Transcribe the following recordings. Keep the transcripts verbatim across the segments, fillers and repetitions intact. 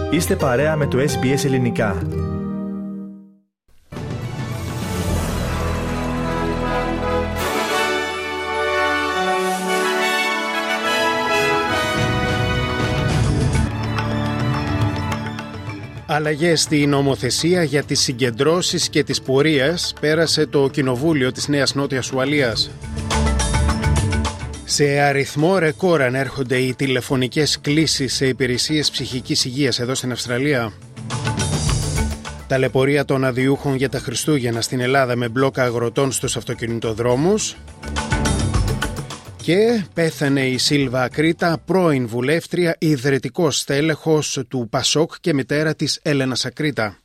Είστε παρέα με το Ες Μπι Ες Ελληνικά. Αλλαγές στην νομοθεσία για τις συγκεντρώσεις και τις πορείες πέρασε το Κοινοβούλιο της Νέας Νότιας Ουαλίας. Σε αριθμό ρεκόρ ανέρχονται οι τηλεφωνικές κλήσεις σε υπηρεσίες ψυχικής υγείας εδώ στην Αυστραλία. Ταλαιπωρία των αδειούχων για τα Χριστούγεννα στην Ελλάδα με μπλόκα αγροτών στους αυτοκινητοδρόμους. Και πέθανε η Σίλβα Ακρίτα, πρώην βουλεύτρια, ιδρυτικός στέλεχος του Πασόκ και μητέρα της Έλενας Ακρίτα.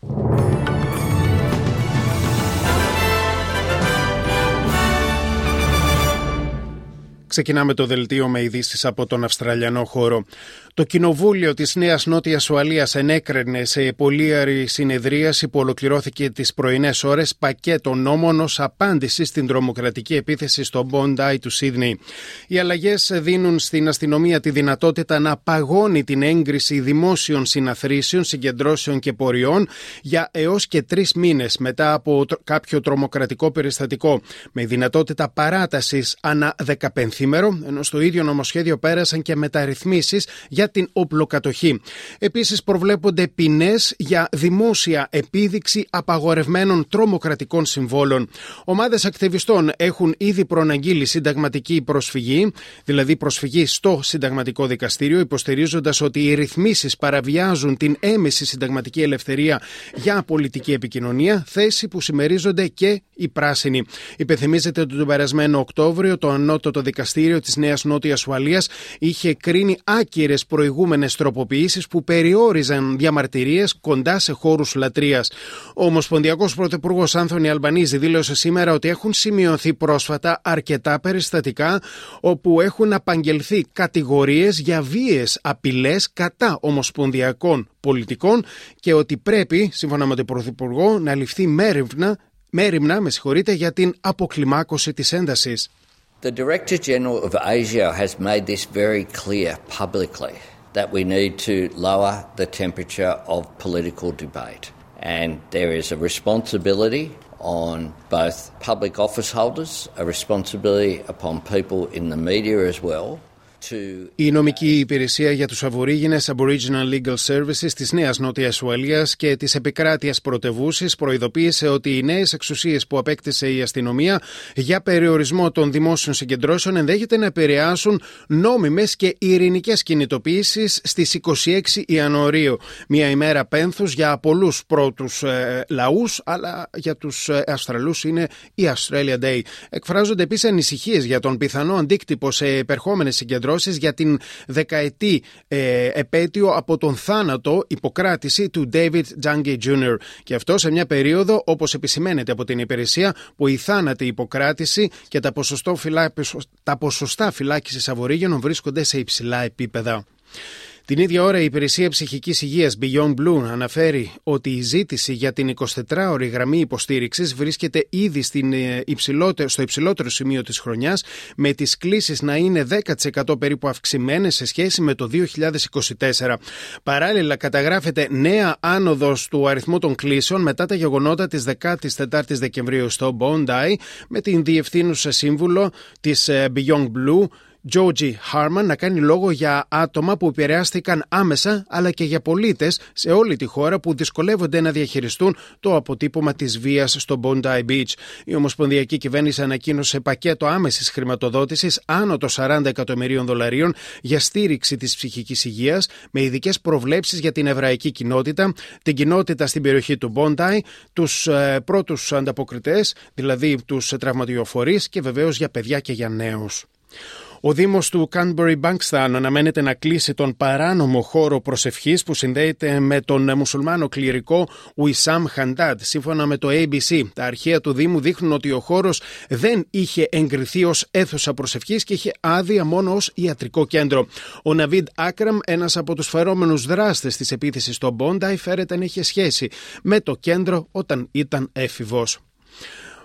Ξεκινάμε το δελτίο με ειδήσεις από τον Αυστραλιανό χώρο. Το Κοινοβούλιο της Νέας Νότιας Ουαλίας ενέκρινε σε πολύαρη συνεδρίαση που ολοκληρώθηκε τις πρωινές ώρες πακέτο νόμων ως απάντηση στην τρομοκρατική επίθεση στο Bondi του Σίδνεϊ. Οι αλλαγές δίνουν στην αστυνομία τη δυνατότητα να παγώνει την έγκριση δημόσιων συναθρήσεων, συγκεντρώσεων και πορειών για έως και τρεις μήνες μετά από κάποιο τρομοκρατικό περιστατικό, με δυνατότητα παράτασης ανά δεκαπενθήμερο, ενώ στο ίδιο νομοσχέδιο πέρασαν και μεταρρυθμίσεις για την οπλοκατοχή. Επίσης προβλέπονται ποινές για δημόσια επίδειξη απαγορευμένων τρομοκρατικών συμβόλων. Ομάδες ακτιβιστών έχουν ήδη προαναγγείλει συνταγματική προσφυγή, δηλαδή προσφυγή στο συνταγματικό δικαστήριο, υποστηρίζοντας ότι οι ρυθμίσεις παραβιάζουν την έμεση συνταγματική ελευθερία για πολιτική επικοινωνία, θέση που συμμερίζονται και οι πράσινοι. Υπενθυμίζεται ότι τον περασμένο Οκτώβριο το Ανώτατο Δικαστήριο της Νέας Νότιας Ουαλίας είχε κρίνει άκυρες προηγούμενες τροποποιήσεις που περιόριζαν διαμαρτυρίες κοντά σε χώρους λατρείας. Ο Ομοσπονδιακός Πρωθυπουργός Άνθονι Αλμπανίζη δήλωσε σήμερα ότι έχουν σημειωθεί πρόσφατα αρκετά περιστατικά όπου έχουν απαγγελθεί κατηγορίες για βίαιες απειλές κατά ομοσπονδιακών πολιτικών και ότι πρέπει, σύμφωνα με τον Πρωθυπουργό, να ληφθεί μέριμνα, μέριμνα με συγχωρείτε, για την αποκλιμάκωση της έντασης. The Director General of ASIO has made this very clear publicly, that we need to lower the temperature of political debate. And there is a responsibility on both public office holders, a responsibility upon people in the media as well. Η νομική υπηρεσία για τους Αβορίγινες Aboriginal Legal Services της Νέας Νότιας Ουαλίας και της επικράτειας πρωτευούσης προειδοποίησε ότι οι νέες εξουσίες που απέκτησε η αστυνομία για περιορισμό των δημόσιων συγκεντρώσεων ενδέχεται να επηρεάσουν νόμιμες και ειρηνικές κινητοποιήσεις στις είκοσι έξι Ιανουαρίου. Μια ημέρα πένθους για πολλούς πρώτους ε, λαούς, αλλά για τους ε, Αυστραλούς είναι η Australia Day. Εκφράζονται επίσης ανησυχίες για τον πιθανό αντίκτυπο σε επερχόμενες συγκεντρώσεις για την δεκαετή ε, επέτειο από τον θάνατο υποκράτηση του David Dungay τζούνιορ. Και αυτό σε μια περίοδο, όπως επισημαίνεται από την υπηρεσία, που η θάνατη υποκράτηση και τα, φυλά, τα ποσοστά φυλάκισης Αβορίγενων βρίσκονται σε υψηλά επίπεδα. Την ίδια ώρα η Υπηρεσία Ψυχικής Υγείας Beyond Blue αναφέρει ότι η ζήτηση για την εικοσιτετράωρη γραμμή υποστήριξης βρίσκεται ήδη στην υψηλότερο, στο υψηλότερο σημείο της χρονιάς, με τις κλήσεις να είναι δέκα τοις εκατό περίπου αυξημένες σε σχέση με το δύο χιλιάδες είκοσι τέσσερα. Παράλληλα καταγράφεται νέα άνοδος του αριθμού των κλήσεων μετά τα γεγονότα της δεκατέσσερις Δεκεμβρίου στο Bondi, με την διευθύνουσα σύμβουλο της Beyond Blue Georgie Harman να κάνει λόγο για άτομα που επηρεάστηκαν άμεσα, αλλά και για πολίτες σε όλη τη χώρα που δυσκολεύονται να διαχειριστούν το αποτύπωμα της βίας στο Bondi Beach. Η Ομοσπονδιακή Κυβέρνηση ανακοίνωσε πακέτο άμεσης χρηματοδότησης άνω των σαράντα εκατομμυρίων δολαρίων για στήριξη της ψυχικής υγείας, με ειδικές προβλέψεις για την εβραϊκή κοινότητα, την κοινότητα στην περιοχή του Bondi, τους ε, πρώτους ανταποκριτές, δηλαδή τους τραυματιοφορείς, και βεβαίως για παιδιά και για νέους. Ο Δήμος του Canterbury Bankstown αναμένεται να κλείσει τον παράνομο χώρο προσευχής που συνδέεται με τον μουσουλμάνο κληρικό Ουισάμ Χαντάντ. Σύμφωνα με το έι μπι σι, τα αρχεία του Δήμου δείχνουν ότι ο χώρος δεν είχε εγκριθεί ως αίθουσα προσευχής και είχε άδεια μόνο ως ιατρικό κέντρο. Ο Ναβίντ Άκραμ, ένας από τους φερόμενους δράστες της επίθεσης στο Bondi, φέρεται να είχε σχέση με το κέντρο όταν ήταν έφηβος.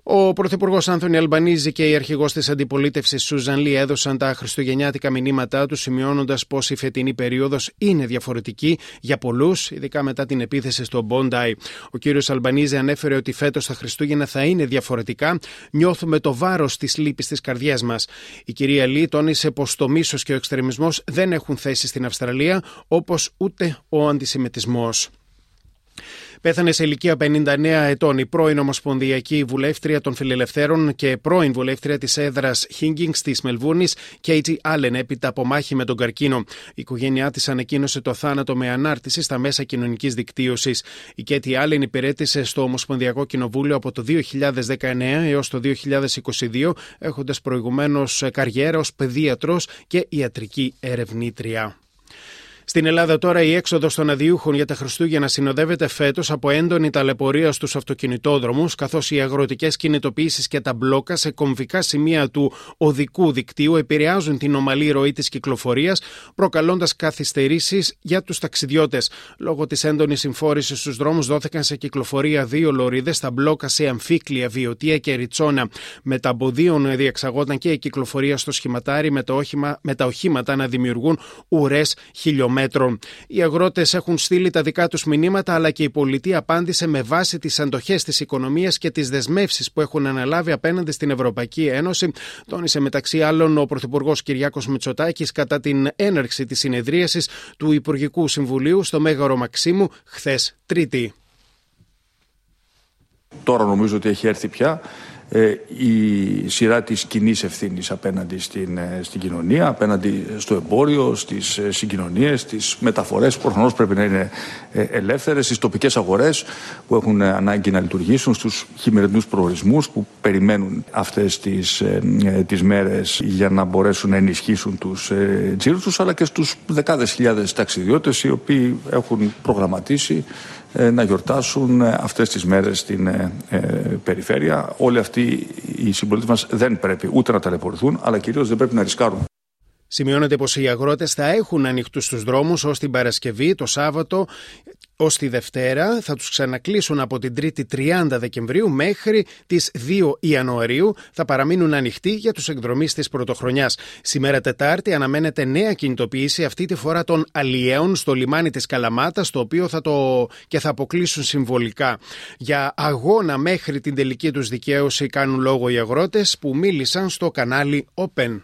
Ο Πρωθυπουργός Άνθονι Αλμπανίζη και η αρχηγός της αντιπολίτευσης Σούζαν Λι έδωσαν τα χριστουγεννιάτικα μηνύματά τους, σημειώνοντας πως η φετινή περίοδος είναι διαφορετική για πολλούς, ειδικά μετά την επίθεση στο Μπόνταϊ. Ο κύριος Αλμπανίζη ανέφερε ότι φέτος τα Χριστούγεννα θα είναι διαφορετικά. Νιώθουμε το βάρος της λύπης στις καρδιές μας. Η κυρία Λι τόνισε πως το μίσος και ο εξτρεμισμός δεν έχουν θέση στην Αυστραλία, όπως ούτε ο αντισημιτισμός. Πέθανε σε ηλικία πενήντα εννέα ετών η πρώην Ομοσπονδιακή Βουλεύτρια των Φιλελευθέρων και πρώην Βουλεύτρια της έδρας Hingings της Μελβούρνης, Κέιτι Άλεν, έπειτα από μάχη με τον καρκίνο. Η οικογένειά της ανακοίνωσε το θάνατο με ανάρτηση στα μέσα κοινωνικής δικτύωσης. Η Κέιτι Άλεν υπηρέτησε στο Ομοσπονδιακό Κοινοβούλιο από το δύο χιλιάδες δεκαεννέα έως το δύο χιλιάδες είκοσι δύο, έχοντας προηγουμένως καριέρα ως παιδίατρος και ιατρική ερευνήτρια. Στην Ελλάδα τώρα η έξοδος των αδειούχων για τα Χριστούγεννα συνοδεύεται φέτος από έντονη ταλαιπωρία στους αυτοκινητόδρομους, καθώς οι αγροτικές κινητοποιήσεις και τα μπλόκα σε κομβικά σημεία του οδικού δικτύου επηρεάζουν την ομαλή ροή της κυκλοφορίας, προκαλώντας καθυστερήσεις για τους ταξιδιώτες. Λόγω της έντονης συμφόρησης στους δρόμους δόθηκαν σε κυκλοφορία δύο λωρίδες στα μπλόκα σε Αμφίκλεια, Βιωτία και Ριτσόνα. Μεταμποδίων διεξαγόταν και η κυκλοφορία στο σχηματάρι με, το όχημα, με τα οχήματα να δημιουργούν ουρές χιλιόμετρων. Οι αγρότες έχουν στείλει τα δικά τους μηνύματα, αλλά και η πολιτεία απάντησε με βάση τις αντοχές της οικονομίας και τις δεσμεύσεις που έχουν αναλάβει απέναντι στην Ευρωπαϊκή Ένωση, τόνισε μεταξύ άλλων ο Πρωθυπουργός Κυριάκος Μητσοτάκης κατά την έναρξη της συνεδρίασης του Υπουργικού Συμβουλίου στο Μέγαρο Μαξίμου χθες Τρίτη. Τώρα νομίζω ότι έχει έρθει πια η σειρά της κοινής ευθύνης απέναντι στην, στην κοινωνία, απέναντι στο εμπόριο, στις συγκοινωνίες, στις μεταφορές που προφανώς πρέπει να είναι ελεύθερες, στις τοπικές αγορές που έχουν ανάγκη να λειτουργήσουν, στους χειμερινούς προορισμούς που περιμένουν αυτές τις, τις μέρες για να μπορέσουν να ενισχύσουν τους τζίρους τους, αλλά και στους δεκάδες χιλιάδες ταξιδιώτες οι οποίοι έχουν προγραμματίσει να γιορτάσουν αυτές τις μέρες στην ε, ε, περιφέρεια. Όλοι αυτοί οι συμπολίτες μας δεν πρέπει ούτε να ταλαιπωρηθούν, αλλά κυρίως δεν πρέπει να ρισκάρουν. Σημειώνεται πως οι αγρότες θα έχουν ανοιχτούς τους δρόμους ως την Παρασκευή, το Σάββατο, ως τη Δευτέρα. Θα τους ξανακλείσουν από την Τρίτη τριάντα Δεκεμβρίου μέχρι τις δύο Ιανουαρίου. Θα παραμείνουν ανοιχτοί για τους εκδρομείς της Πρωτοχρονιάς. Σήμερα Τετάρτη αναμένεται νέα κινητοποίηση, αυτή τη φορά των αλλιέων στο λιμάνι της Καλαμάτας, το οποίο θα το και θα αποκλείσουν συμβολικά. Για αγώνα μέχρι την τελική τους δικαίωση κάνουν λόγο οι αγρότες που μίλησαν στο κανάλι Open.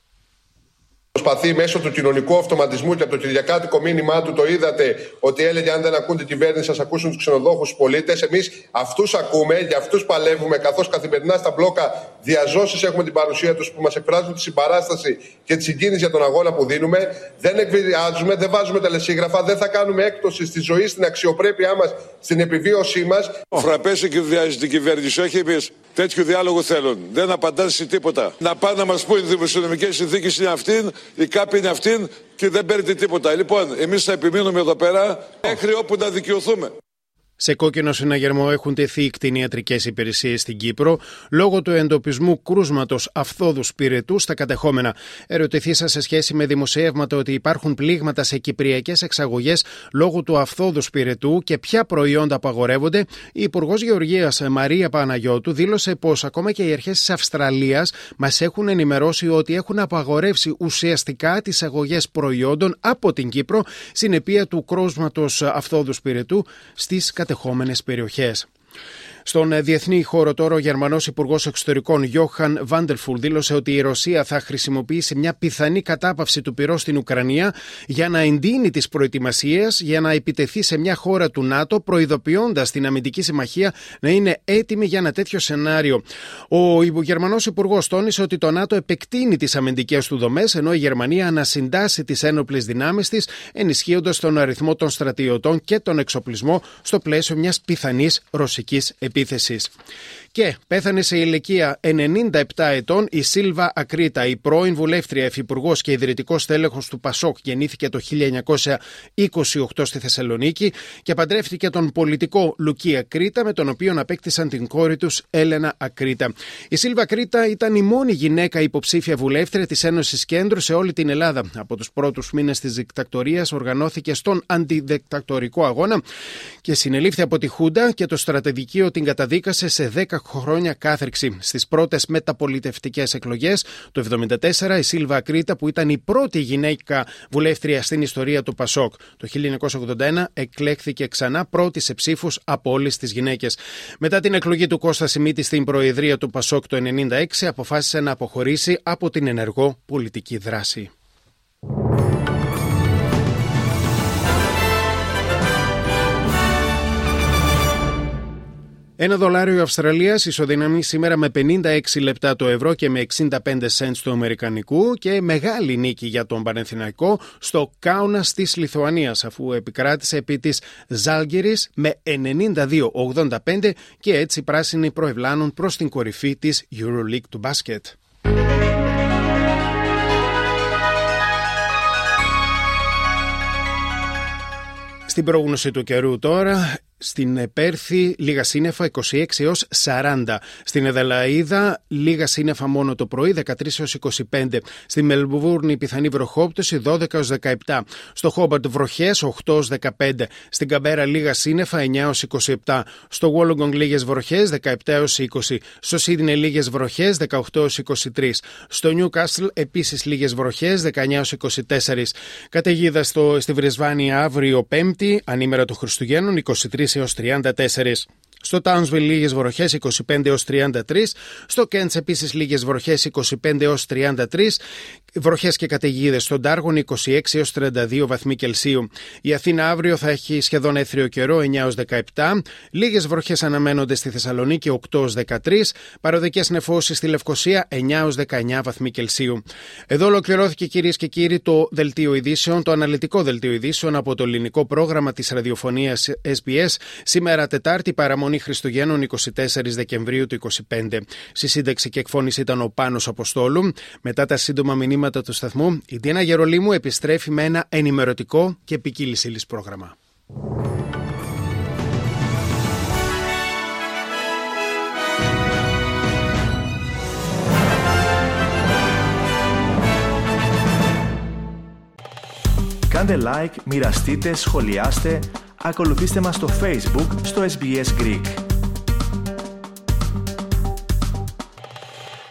Προσπαθεί μέσω του κοινωνικού αυτοματισμού και από το κυριακάτικο μήνυμά του, το είδατε, ότι έλεγε: αν δεν ακούν την κυβέρνηση, σας ακούσουν τους ξενοδόχους, τους πολίτες. Εμείς αυτούς ακούμε, για αυτούς παλεύουμε, καθώς καθημερινά στα μπλόκα διαζώσεις έχουμε την παρουσία τους που μας εκφράζουν τη συμπαράσταση και τη συγκίνηση για τον αγώνα που δίνουμε. Δεν εκβιάζουμε, δεν βάζουμε τελεσίγραφα, δεν θα κάνουμε έκπτωση στη ζωή, στην αξιοπρέπειά μας, στην επιβίωσή μας. Ο Φραπές εκβιάζει την κυβέρνηση, όχι εμείς. Τέτοιο διάλογο θέλουν. Δεν απαντάνε σε τίποτα. Να πάνε να μας πούν οι δημοσιονομικές συνθήκες είναι αυτήν, η ΚΑΠ είναι αυτήν και δεν παίρνετε τίποτα. Λοιπόν, εμείς θα επιμείνουμε εδώ πέρα μέχρι όπου να δικαιωθούμε. Σε κόκκινο συναγερμό έχουν τεθεί οι κτηνιατρικές υπηρεσίες στην Κύπρο λόγω του εντοπισμού κρούσματος αφθόδου πυρετού στα κατεχόμενα. Ερωτηθήσα σε σχέση με δημοσιεύματα ότι υπάρχουν πλήγματα σε κυπριακές εξαγωγές λόγω του αφθόδου πυρετού και ποια προϊόντα απαγορεύονται. Η Υπουργός Γεωργίας Μαρία Παναγιώτου δήλωσε πως ακόμα και οι αρχές της Αυστραλίας μας έχουν ενημερώσει ότι έχουν απαγορεύσει ουσιαστικά τις αγωγές προϊόντων από την Κύπρο συνεπία του κρούσματος αφθόδου πυρετού στις κατεχόμενες περιοχές. Στον διεθνή χώρο τώρα, ο Γερμανός Υπουργός Εξωτερικών Γιόχαν Βάντερφουλ δήλωσε ότι η Ρωσία θα χρησιμοποιήσει μια πιθανή κατάπαυση του πυρός στην Ουκρανία για να εντείνει τις προετοιμασίες για να επιτεθεί σε μια χώρα του ΝΑΤΟ, προειδοποιώντας την αμυντική συμμαχία να είναι έτοιμη για ένα τέτοιο σενάριο. Ο Γερμανός Υπουργός τόνισε ότι το ΝΑΤΟ επεκτείνει τις αμυντικές του δομές, ενώ η Γερμανία ανασυντάσσει τις ένοπλες δυνάμεις της, ενισχύοντας τον αριθμό των στρατιωτών και τον εξοπλισμό στο πλαίσιο μιας πιθανής ρωσικής επίθεσης. Και πέθανε σε ηλικία ενενήντα επτά ετών η Σίλβα Ακρίτα, η πρώην βουλεύτρια, υφυπουργός και ιδρυτικός τέλεχος του Πασόκ. Γεννήθηκε το χίλια εννιακόσια είκοσι οκτώ στη Θεσσαλονίκη και παντρεύτηκε τον πολιτικό Λουκί Ακρίτα, με τον οποίο απέκτησαν την κόρη τους Έλενα Ακρίτα. Η Σίλβα Ακρίτα ήταν η μόνη γυναίκα υποψήφια βουλεύτρια της Ένωσης Κέντρου σε όλη την Ελλάδα. Από τους πρώτους μήνες της δικτακτορίας οργανώθηκε στον αντιδικτακτορικό αγώνα και συνελήφθη από τη Χούντα και το στρατεδικείο την καταδίκασε σε δέκα χρόνια κάθριξη. Στις πρώτες μεταπολιτευτικές εκλογές το εβδομήντα τέσσερα, η Σίλβα Ακρίτα, που ήταν η πρώτη γυναίκα βουλεύτρια στην ιστορία του Πασόκ, το χίλια εννιακόσια ογδόντα ένα εκλέχθηκε ξανά πρώτη σε ψήφους από όλες τις γυναίκες. Μετά την εκλογή του Κώστα Σιμίτη στην προεδρία του Πασόκ το ενενήντα έξι, αποφάσισε να αποχωρήσει από την ενεργό πολιτική δράση. Ένα δολάριο Αυστραλίας ισοδυναμεί σήμερα με πενήντα έξι λεπτά το ευρώ και με εξήντα πέντε σεντς του αμερικανικού, και μεγάλη νίκη για τον Παναθηναϊκό στο Κάουνας της Λιθουανίας, αφού επικράτησε επί της Ζάλγκιρις με ενενήντα δύο ογδόντα πέντε, και έτσι οι πράσινοι προευλάνουν προς την κορυφή της EuroLeague του μπάσκετ. Στην πρόγνωση του καιρού τώρα, στην Πέρθη λίγα σύννεφα είκοσι έξι έως σαράντα. Στην Εδελαΐδα λίγα σύννεφα μόνο το πρωί δεκατρία έως είκοσι πέντε. Στη Μελβούρνη πιθανή βροχόπτωση δώδεκα έως δεκαεπτά. Στο Χόμπαρτ βροχές οκτώ έως δεκαπέντε. Στην Καμπέρα λίγα σύννεφα εννιά έως είκοσι επτά. Στο Wollongong λίγες βροχές δεκαεπτά έως είκοσι. Στο Σίδνεϊ λίγες βροχές δεκαοκτώ έως είκοσι τρία. Στο Νιούκαστλ επίσης λίγες βροχές δεκαεννιά έως είκοσι τέσσερα. Καταιγίδα στο, στη Βρεσβάνη αύριο Πέμπτη, ανήμερα των Χριστουγέννων, είκοσι τρία έως τριάντα τέσσερα. Στο Townsville λίγες βροχές είκοσι πέντε έως τριάντα τρία. Στο Kents επίσης λίγες βροχές είκοσι πέντε έως τριάντα τρία. Βροχές και καταιγίδες στον Τάργον είκοσι έξι έως τριάντα δύο βαθμοί Κελσίου. Η Αθήνα αύριο θα έχει σχεδόν έθριο καιρό εννιά έως δεκαεπτά. Λίγες βροχές αναμένονται στη Θεσσαλονίκη οκτώ έως δεκατρία. Παροδικές νεφώσεις στη Λευκοσία εννιά έως δεκαεννιά βαθμοί Κελσίου. Εδώ ολοκληρώθηκε, κυρίες και κύριοι, το δελτίο ειδήσεων, το αναλυτικό δελτίο ειδήσεων από το ελληνικό πρόγραμμα της ραδιοφωνίας ες μπι ες. Σήμερα Τετάρτη, παραμονή Χριστουγέννων, εικοστή τέταρτη Δεκεμβρίου του είκοσι πέντε. Στη σύνταξη και εκφώνηση ήταν ο Πάνος Αποστόλου. Μετά τα σύντομα μηνύματα του σταθμού, η Ντίνα Γερολίμου επιστρέφει με ένα ενημερωτικό και ποικίλης ύλης πρόγραμμα. Κάντε like, μοιραστείτε, σχολιάστε, ακολουθήστε μας στο Facebook, στο ες μπι ες Greek.